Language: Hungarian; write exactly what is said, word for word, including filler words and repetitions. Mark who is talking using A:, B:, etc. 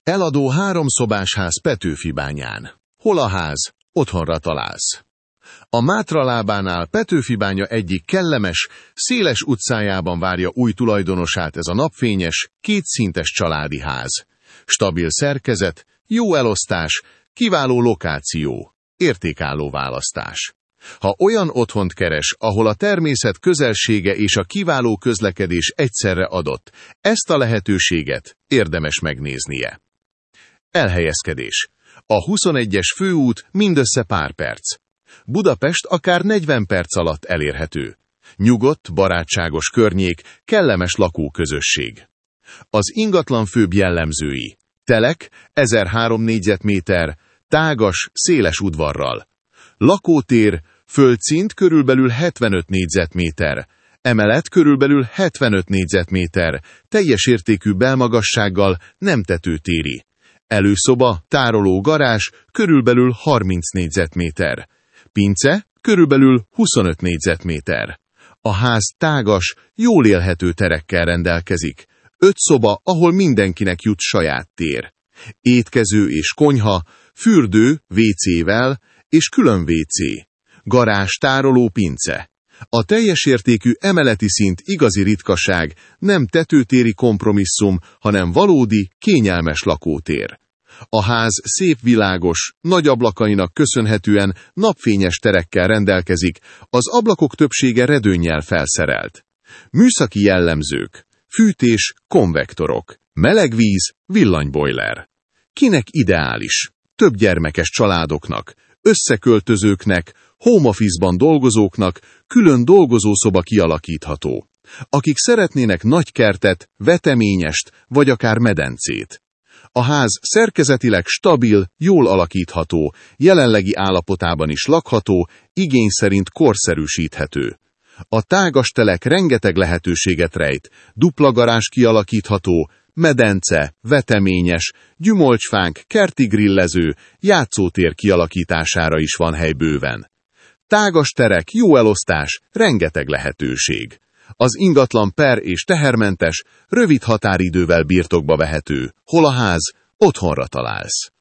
A: Eladó háromszobás ház Petőfibányán. Hol a ház? Otthonra találsz. A Mátra lábánál Petőfibánya egyik kellemes, széles utcájában várja új tulajdonosát ez a napfényes, kétszintes családi ház. Stabil szerkezet, jó elosztás, kiváló lokáció, értékálló választás. Ha olyan otthont keres, ahol a természet közelsége és a kiváló közlekedés egyszerre adott, ezt a lehetőséget érdemes megnéznie. Elhelyezkedés. A huszonegyes főút mindössze pár perc. Budapest akár negyven perc alatt elérhető. Nyugodt, barátságos környék, kellemes lakóközösség. Az ingatlan főbb jellemzői. Telek, ezerhárom négyzetméter, tágas, széles udvarral. Lakótér, földszint körülbelül hetvenöt négyzetméter, emelet körülbelül hetvenöt négyzetméter, teljes értékű belmagassággal, nem tetőtéri. Előszoba, tároló, garázs, körülbelül harminc négyzetméter. Pince, körülbelül huszonöt négyzetméter. A ház tágas, jól élhető terekkel rendelkezik. Öt szoba, ahol mindenkinek jut saját tér. Étkező és konyha, fürdő, vécével és külön vécé. Garázs, tároló, pince. A teljes értékű emeleti szint igazi ritkaság, nem tetőtéri kompromisszum, hanem valódi, kényelmes lakótér. A ház szép világos, nagy ablakainak köszönhetően napfényes terekkel rendelkezik, az ablakok többsége redőnnyel felszerelt. Műszaki jellemzők, fűtés, konvektorok, meleg víz, villanybojler. Kinek ideális? Több gyermekes családoknak, összeköltözőknek, home office-ban dolgozóknak külön dolgozószoba kialakítható. Akik szeretnének nagy kertet, veteményest vagy akár medencét. A ház szerkezetileg stabil, jól alakítható, jelenlegi állapotában is lakható, igény szerint korszerűsíthető. A tágas telek rengeteg lehetőséget rejt, dupla garázs kialakítható, medence, veteményes, gyümölcsfánk, kerti grillező, játszótér kialakítására is van hely bőven. Tágas terek, jó elosztás, rengeteg lehetőség. Az ingatlan per- és tehermentes, rövid határidővel birtokba vehető. Hol a ház? Otthonra találsz.